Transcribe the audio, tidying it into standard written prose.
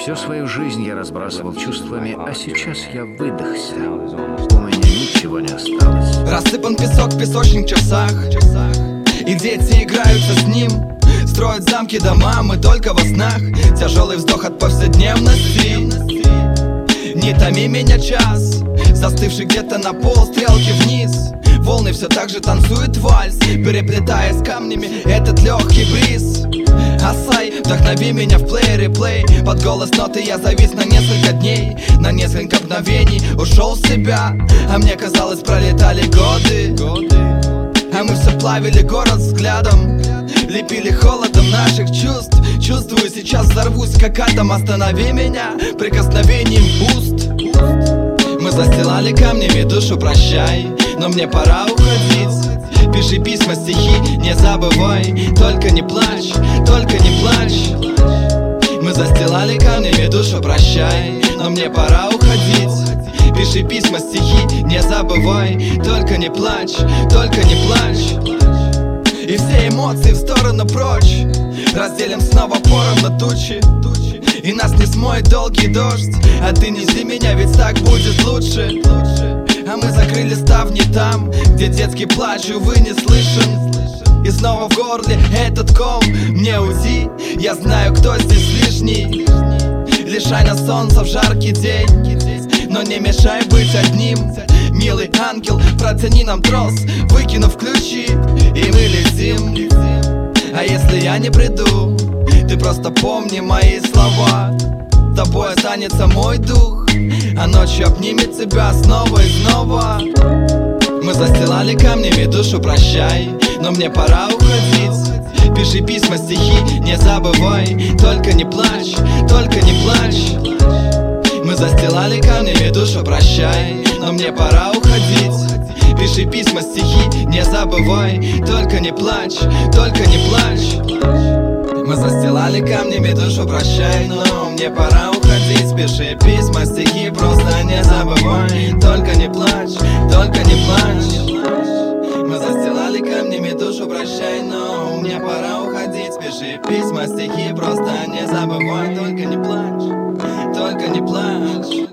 Всю свою жизнь я разбрасывал чувствами, а сейчас я выдохся. У меня ничего не осталось. Рассыпан песок в песочных часах, и дети играются с ним. Строят замки, дома, мы только во снах. Тяжелый вздох от повседневности. Не томи меня час, застывший где-то на пол, стрелки вниз. Волны все так же танцуют вальс, переплетаясь с камнями этот легкий бриз. Асай, вдохнови меня в плей-реплей. Под голос ноты я завис на несколько дней. На несколько мгновений ушел в себя, а мне казалось, пролетали годы. А мы все плавили город взглядом, лепили холодом наших чувств. Чувствую, сейчас взорвусь как атом. Останови меня прикосновением уст. Мы застилали камнями душу, прощай, но мне пора уходить. Пиши письма, стихи, не забывай. Только не плачь, только не плачь. Мы застилали камнями душу, прощай, но мне пора уходить. Пиши письма, стихи, не забывай. Только не плачь, только не плачь. И все эмоции в сторону прочь. Разделим снова пором на тучи, и нас не смоет долгий дождь. А ты неси меня, ведь так будет лучше. А мы закрыли ставни там, где детский плач, увы, не слышен. И снова в горле этот ком. Мне уйти, я знаю, кто здесь лишний. Лишай нас солнца в жаркий день, но не мешай быть одним. Милый ангел, протяни нам трос, выкинув ключи, и мы летим. А если я не приду, ты просто помни мои слова. Тобой останется мой дух, а ночью обнимет тебя снова и снова. Мы застилали камнями душу, прощай, но мне пора уходить. Пиши письма, стихи, не забывай. Только не плачь, только не плачь. Мы застилали камнями душу, прощай, но мне пора уходить. Пиши письма, стихи, не забывай. Только не плачь, только не плачь. Мы застилали камнями душу, прощай, но мне пора уходить. Пиши письма, стихи, просто не забывай. Только не плачь, только не плачь. Мы застилали камнями душу, прощай, но мне пора уходить. Пиши письма, стихи, просто не забывай. Только не плачь, только не плачь.